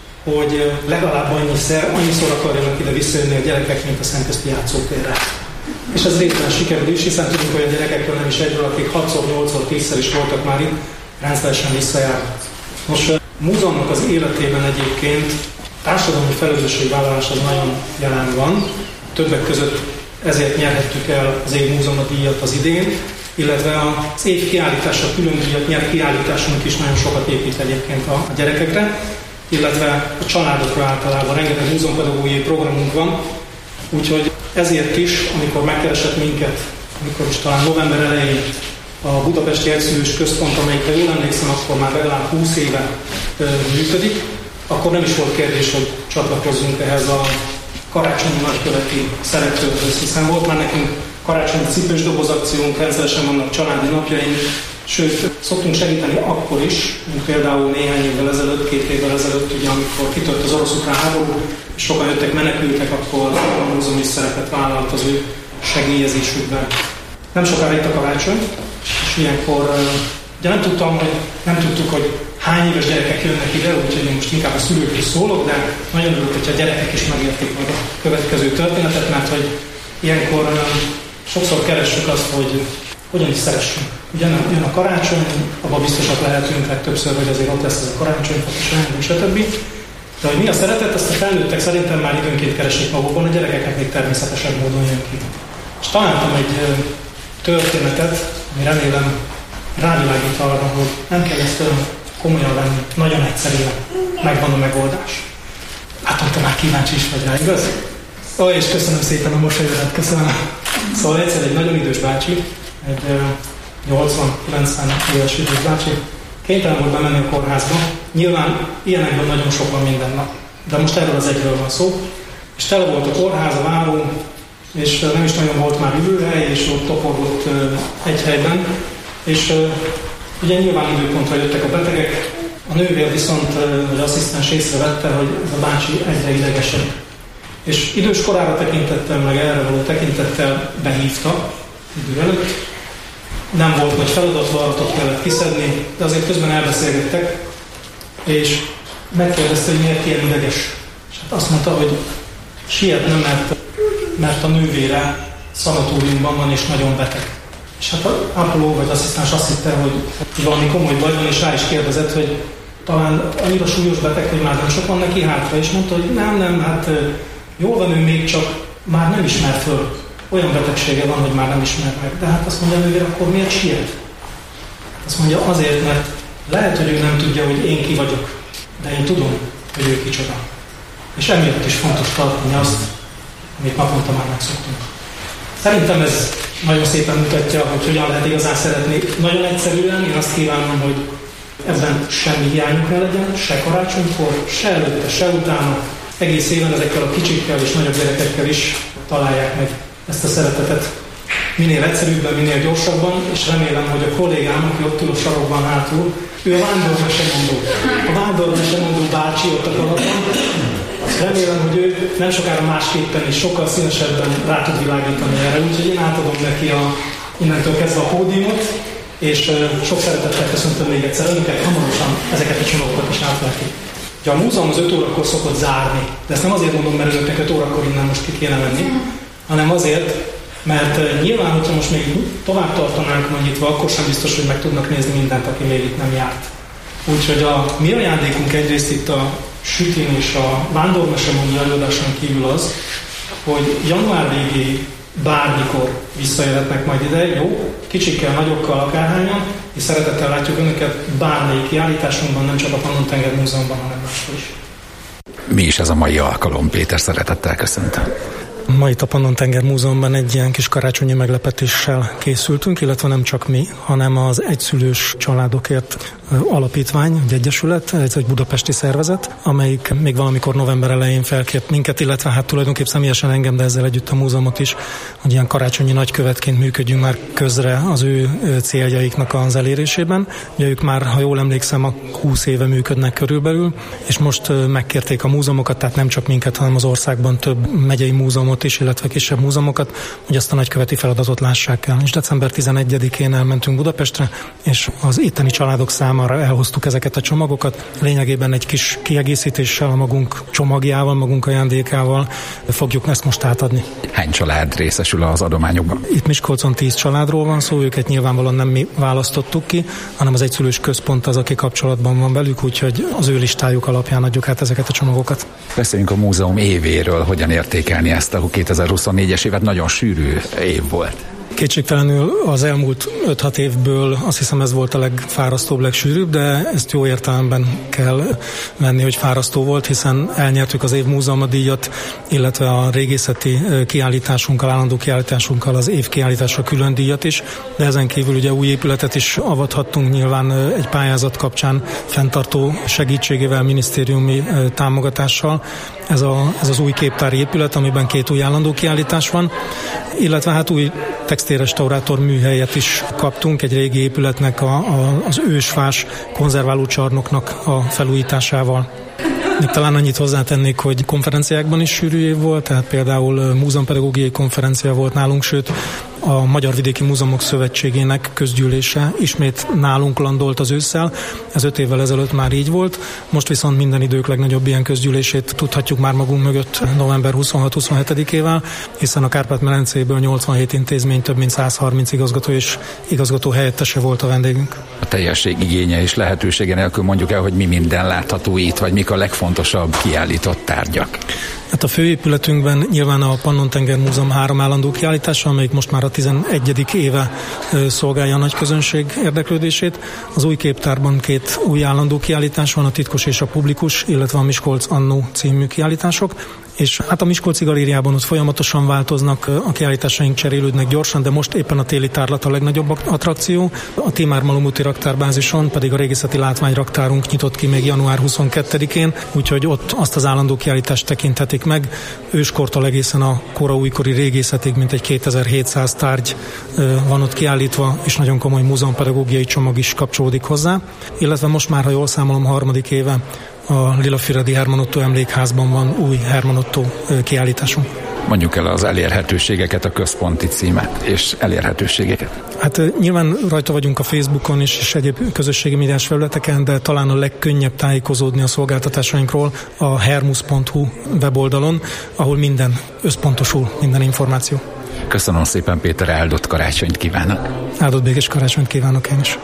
hogy legalább annyiszor akarjanak ide visszajönni a gyerekek, mint a szemközti játszótérre. És ez részben sikerül is, hiszen tudjuk, hogy a gyerekekről nem is egyről, akik 6-szor, 8-szor, 10-szer is voltak már itt, rendszeresen visszajárnak. Most a múzeumnak az életében egyébként társadalmi felelősségvállalás az nagyon jelen van. Többek között ezért nyerhettük el az év múzeuma díjat az idén, illetve az év kiállítása, külön díjat nyert kiállításunk is nagyon sokat épít egyébként a gyerekekre, illetve a családokra általában rengeteg múzeumpedagógiai programunk van, úgyhogy ezért is, amikor megkeresett minket, amikor is talán november elején a Budapesti Egyszülős Központ, amelyikre jól emlékszem, akkor már legalább 20 éve működik, akkor nem is volt kérdés, hogy csatlakozzunk ehhez a karácsonyi nagyköveti szereplőhöz, hiszen volt már nekünk karácsonyi cipős doboz akciónk, rendszeresen vannak családi napjaink, sőt, szoktunk segíteni akkor is, mint például néhány évvel ezelőtt, 2 évvel ezelőtt, ugye, amikor kitört az orosz-ukrán háború, és sokan jöttek menekültek, akkor a múzeum is szerepet vállalt az ő segélyezésükben. Nem sokára itt a karácsony, és ilyenkor ugye nem tudtuk, hogy hány éves gyerekek jönnek ide, úgyhogy én most inkább a szülőkről szólok, de nagyon örülök, hogyha a gyerekek is megértik majd a következő történetet, mert hogy ilyenkor sokszor keressük azt, hogy hogyan is szeressünk. Ugye jön a karácsony, abban biztosak lehetünk legtöbbször, hogy azért ott lesz ez a karácsonyfa, és stb. De hogy mi a szeretet, azt a felnőttek szerintem már időnként keresik magukban, a gyerekeknek még természetesebb módon jön ki. És találtam egy történetet, ami remélem rávilágít arra, hogy nem kell ezt komolyan venni, nagyon egyszerűen megvan a megoldás. Látom, te már kíváncsi is vagy rá, igaz? És köszönöm szépen a mosolyodat, köszönöm. Szóval egyszer egy nagyon idős bácsi, egy 80-90 éves idős bácsi, kénytelen volt bemenni a kórházba. Nyilván ilyenekben nagyon sok van minden nap, de most erről az egyről van szó. És tele volt a kórház, a váró, és nem is nagyon volt már ülőhely, és ott toporgott egy helyben, és ugye nyilván időpontra jöttek a betegek, a nővér viszont, vagy asszisztens észrevette, hogy ez a bácsi egyre idegesebb. És idős korára tekintettel, meg erre való tekintettel behívta idő előtt. Nem volt nagy feladat, varratot kellett kiszedni, de azért közben elbeszélgettek, és megkérdezte, hogy miért ilyen ideges. És hát azt mondta, hogy sietne, mert a nővére szanatóriumban van és nagyon beteg. És hát az ápoló vagy asszisztens azt hitte, hogy valami komoly baj van, és rá is kérdezett, hogy talán annyira súlyos beteg, hogy már nem sok van neki hátra, és mondta, hogy nem, hát jól van, ő még csak már nem ismer föl. Olyan betegsége van, hogy már nem ismer meg. De hát azt mondja a nővér, akkor miért siet? Azt mondja, azért, mert lehet, hogy ő nem tudja, hogy én ki vagyok, de én tudom, hogy ő kicsoda. És emiatt is fontos tartani azt, amit naponta már megszoktunk. Szerintem ez nagyon szépen mutatja, hogy hogyan lehet igazán szeretni. Nagyon egyszerűen, én azt kívánom, hogy ebben semmi hiányunk ne legyen, se karácsonykor, se előtte, se utána. Egész éven ezekkel a kicsikkel és nagyobb gyerekekkel is találják meg ezt a szeretetet. Minél egyszerűbben, minél gyorsabban, és remélem, hogy a kollégám, aki ott ül a sarokban hátul, ő a vándormesemondó. A vándormesemondó bácsi ott a kalatban. Remélem, hogy ő nem sokára másképpen is sokkal színesebben rá tud világítani erre, úgyhogy én átadom neki innentől kezdve a pódiumot, és sok szeretettel köszöntöm még egyszer önöket, hamarosan ezeket a csomagokat is átverti. Ugye a múzeum az 5 órakor szokott zárni, de ezt nem azért mondom, mert önöknek 5 órakor innen most ki kéne menni, hanem azért, mert nyilván, hogyha most még tovább tartanánk nyitva, akkor sem biztos, hogy meg tudnak nézni mindent, aki még itt nem járt. Úgyhogy a mi ajándékunk egyrészt itt a sütin és a vándormesemondó előadáson kívül az, hogy január végéig bármikor visszajöhetnek majd ide, jó, kicsikkel, nagyokkal, akárhányan, és szeretettel látjuk önöket bármelyik kiállításunkban, nem csak a Pannon-tenger Múzeumban, hanem máshol is. Mi is ez a mai alkalom, Péter, szeretettel köszöntöm. Ma itt a Pannon-tenger Múzeumban egy ilyen kis karácsonyi meglepetéssel készültünk, illetve nem csak mi, hanem az Egyszülős Családokért Alapítvány, egy egyesület, ez egy budapesti szervezet, amelyik még valamikor november elején felkért minket, illetve hát tulajdonképp személyesen engem, de ezzel együtt a múzeumot is, hogy ilyen karácsonyi nagykövetként működjünk már közre az ő céljaiknak az elérésében. Ugye ők már, ha jól emlékszem, a 20 éve működnek körülbelül, és most megkérték a múzeumokat, tehát nem csak minket, hanem az országban több megyei múzeumot is, illetve kisebb múzeumokat, hogy ezt a nagyköveti feladatot lássák el. És december 11-én elmentünk Budapestre, és az itteni családok számára elhoztuk ezeket a csomagokat. Lényegében egy kis kiegészítéssel, a magunk csomagjával, magunk ajándékával fogjuk ezt most átadni. Hány család részesül az adományokban? Itt Miskolcon 10 családról van szó, őket nyilvánvalóan nem mi választottuk ki, hanem az Egyszülős Központ az, aki kapcsolatban van velük, úgyhogy az ő listájuk alapján adjuk át ezeket a csomagokat. Beszéljünk a múzeum évéről, hogyan értékelni ezt a 2024-es évet, nagyon sűrű év volt. Kétségtelenül az elmúlt 5-6 évből azt hiszem ez volt a legfárasztóbb, legsűrűbb, de ezt jó értelemben kell venni, hogy fárasztó volt, hiszen elnyertük az év múzeuma díjat, illetve a régészeti kiállításunkkal, állandó kiállításunkkal az év kiállításra külön díjat is, de ezen kívül ugye új épületet is avathattunk nyilván egy pályázat kapcsán fenntartó segítségével, minisztériumi támogatással. Ez az új képtári épület, amiben 2 új állandó kiállítás van, illetve hát új textilrestaurátor műhelyet is kaptunk, egy régi épületnek az ősfás konzerváló csarnoknak a felújításával. Még talán annyit hozzátennék, hogy konferenciákban is sűrű év volt, tehát például múzeumpedagógiai konferencia volt nálunk, sőt a Magyar Vidéki Múzeumok Szövetségének közgyűlése ismét nálunk landolt az ősszel. Ez 5 évvel ezelőtt már így volt, most viszont minden idők legnagyobb ilyen közgyűlését tudhatjuk már magunk mögött november 26-27-ével, hiszen a Kárpát-medencéből 87 intézmény, több mint 130 igazgató és igazgató helyettese volt a vendégünk. A teljesség igénye és lehetősége nélkül mondjuk el, hogy mi minden látható itt, vagy mik a legfontosabb kiállított tárgyak. Hát a főépületünkben nyilván a Pannon-tenger Múzeum 3 állandó kiállítása, amelyik most már a 11. éve szolgálja a nagy közönség érdeklődését. Az új képtárban 2 új állandó kiállítás van, a titkos és a publikus, illetve a Miskolc Annó című kiállítások, és hát a Miskolci Galériában ott folyamatosan változnak, a kiállításaink cserélődnek gyorsan, de most éppen a téli tárlat a legnagyobb attrakció. A Timár Malom úti raktárbázison pedig a régészeti látványraktárunk nyitott ki még január 22-én, úgyhogy ott azt az állandó kiállítást tekinthetik meg. Őskortól egészen a kora újkori régészetig mintegy 2700 tárgy van ott kiállítva, és nagyon komoly múzeumpedagógiai csomag is kapcsolódik hozzá. Illetve most már, ha jól számolom, 3. éve a Lilafüredi Herman Otto emlékházban van új Herman Otto kiállításunk. Mondjuk el az elérhetőségeket, a központi címet és elérhetőségeket. Hát nyilván rajta vagyunk a Facebookon és egyéb közösségi médiás felületeken, de talán a legkönnyebb tájékozódni a szolgáltatásainkról a hermus.hu weboldalon, ahol minden összpontosul, minden információ. Köszönöm szépen, Péter, áldott karácsonyt kívánok! Áldott békés karácsonyt kívánok én is!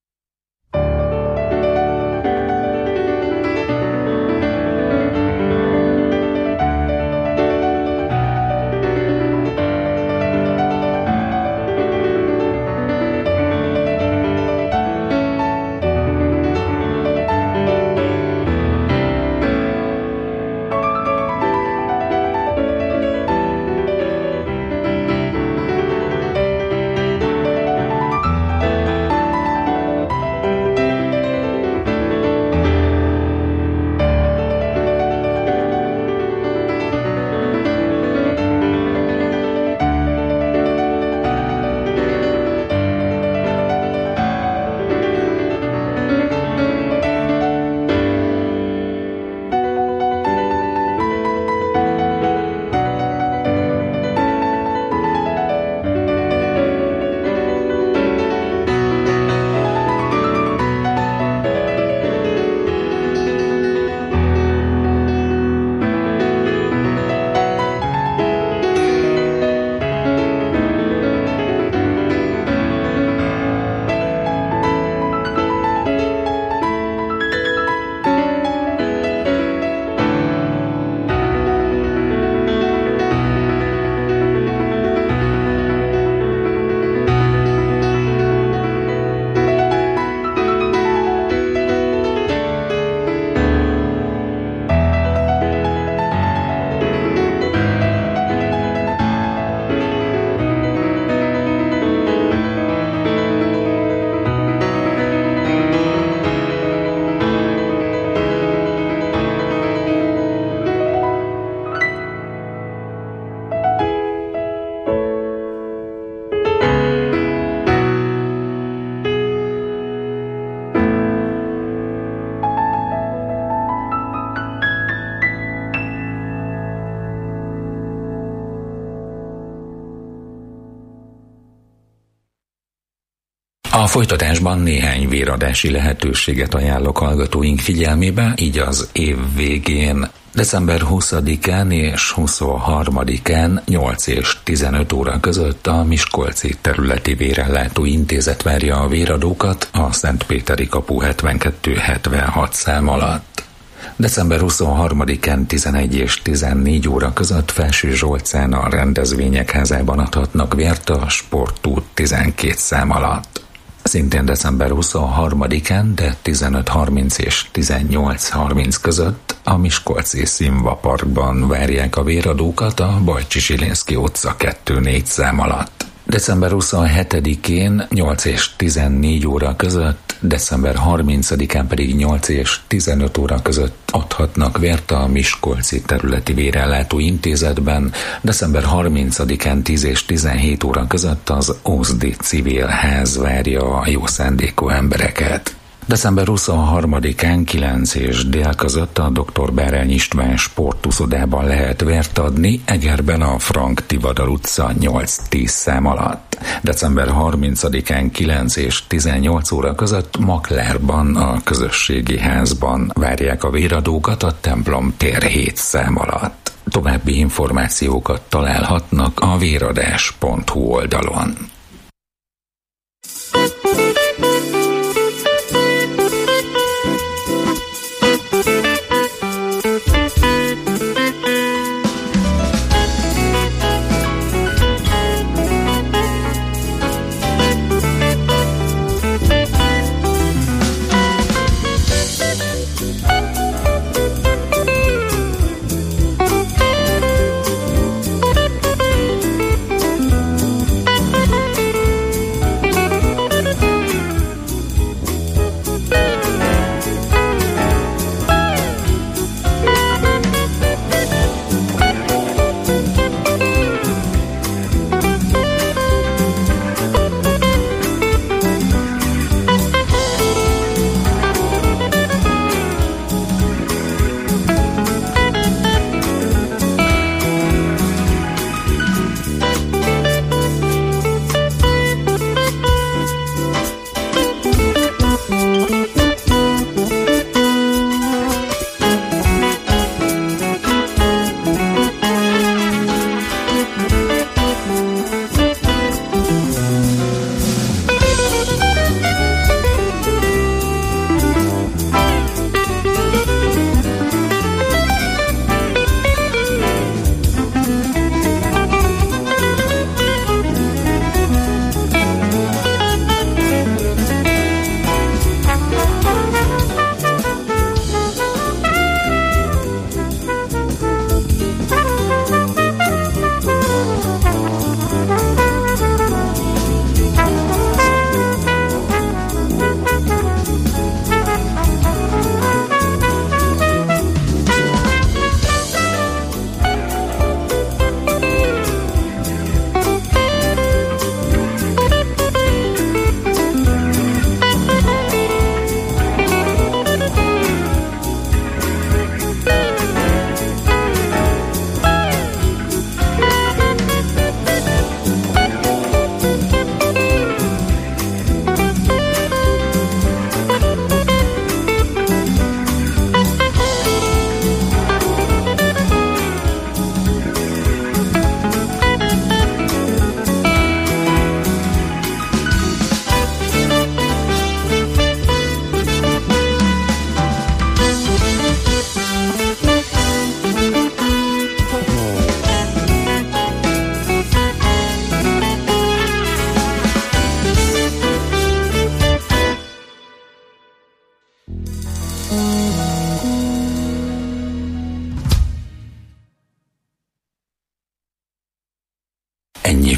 A folytatásban néhány véradási lehetőséget ajánlok hallgatóink figyelmébe, így az év végén, december 20-án és 23-án 8 és 15 óra között a Miskolci Területi Vérellátó Intézet várja a véradókat a Szentpéteri kapu 72-76 szám alatt. December 23-án 11 és 14 óra között Felső Zsolcán a Rendezvények Házában adhatnak vért a Sportút 12 szám alatt. Szintén december 23-án, de 15:30 és 18:30 között a Miskolci Szimva Parkban várják a véradókat a Bajcsi Zsilinszky utca 2-4 szám alatt. December 27-én 8 és 14 óra között, december 30-án pedig 8 és 15 óra között adhatnak vért a Miskolci Területi Vérellátó Intézetben, december 30-án 10 és 17 óra között az Ózdi Civil Ház várja a jó szándékú embereket. December 23-án 9 és dél között a Dr. Bárány István sportuszodában lehet vért adni, Egerben a Frank Tivadar utca 8-10 szám alatt. December 30-án 9 és 18 óra között Maklárban a közösségi házban várják a véradókat a templom tér 7 szám alatt. További információkat találhatnak a véradás.hu oldalon.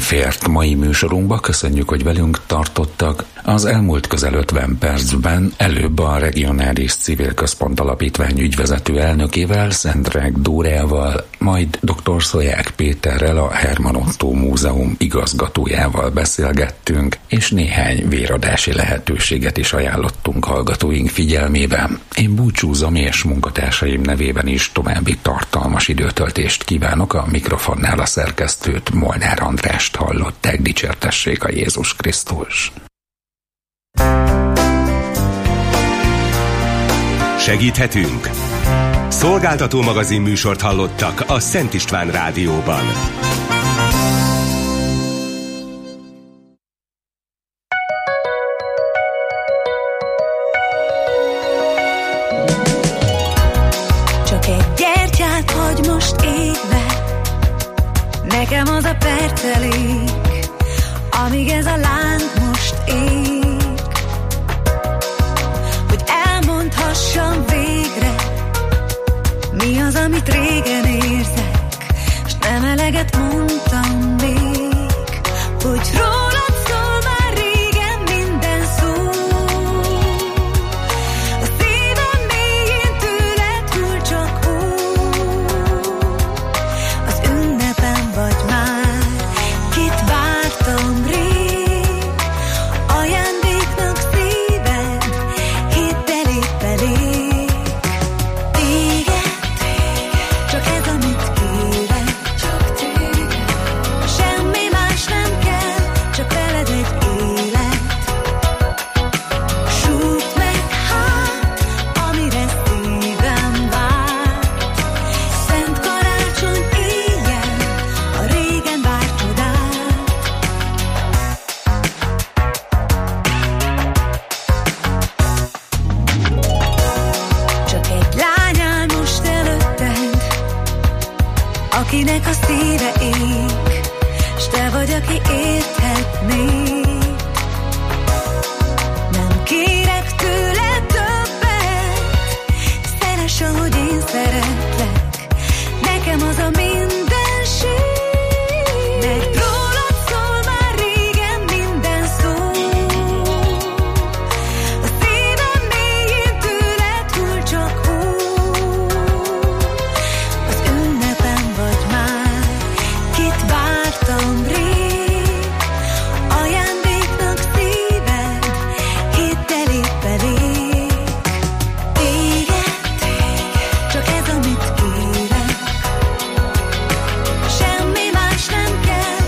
belefért mai műsorunkba, köszönjük, hogy velünk tartottak. Az elmúlt közel 50 percben előbb a Regionális Civil Központ Alapítvány ügyvezető elnökével, Szentrák Dóreával, majd dr. Szolyák Péterrel, a Herman Ottó Múzeum igazgatójával beszélgettünk, és néhány véradási lehetőséget is ajánlottunk hallgatóink figyelmébe. Én búcsúzom, és munkatársaim nevében is további tartalmas időtöltést kívánok. A mikrofonnál a szerkesztőt, Molnár Andrást hallották. Dicsértessék a Jézus Krisztus! Segíthetünk? Szolgáltató magazin műsort hallottak a Szent István Rádióban. Csak egy gyertyát hagy most égve, nekem az a perc elég, amíg ez a láng most ég, hogy elmondhassam végre, mi az, amit régen érzek, s nem eleget mondtam még, hogy rólad szól már régen minden szó. A szívem mélyén tőled hull csak az ünnepen vagy már, kit vártam rég, ajándéknak szíved, hidd el épp elég. Csak ez, amit kérek, csak téged. Semmi más nem kell, csak veled egy élet. Súgd meg hát, amire szívem várt. Szent karácsony éjjel, a régen várt csodát. Csak egy lány áll most előtted, akinek a szíve ég, s te vagy, aki érthetné. Nem kérek tőle többet, szeress, ahogy én szeretlek, nekem az a mindenség, mert rólad szól már régen minden szó. A szívem mélyén tőled hull csak az ünnepen vagy már, kit vártam rég, ajándéknak szíved, hidd el épp elég. Téged, csak ez, amit kérek, semmi más nem kell,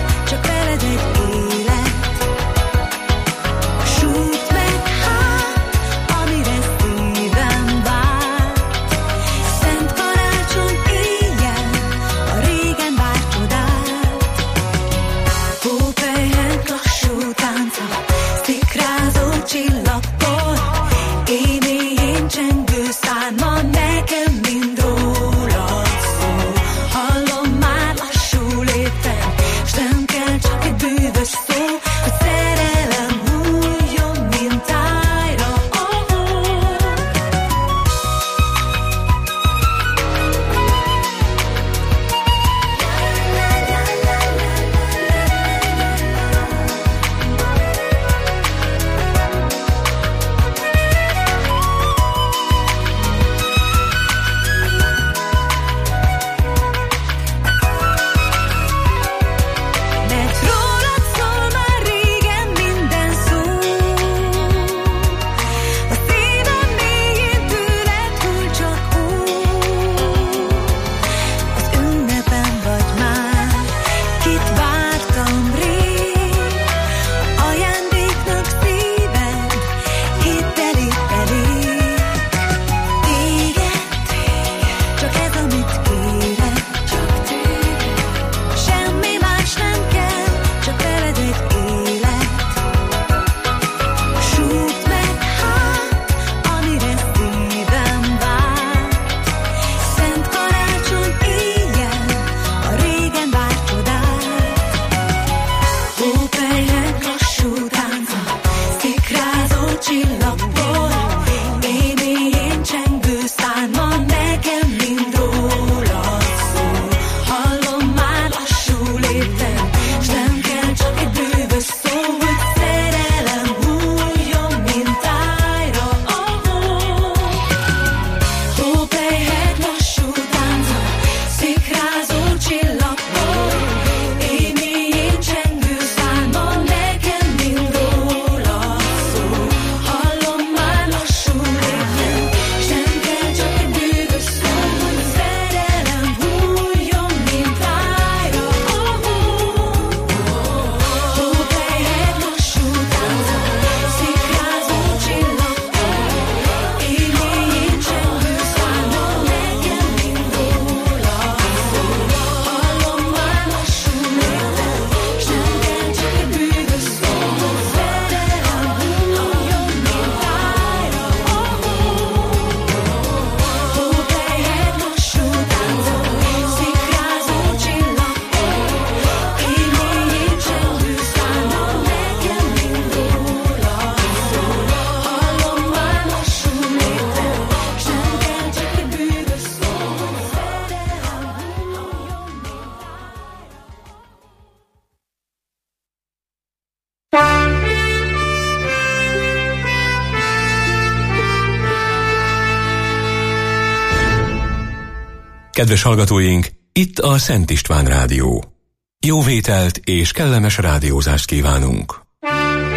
Kedves hallgatóink, itt a Szent István Rádió. Jó vételt és kellemes rádiózást kívánunk!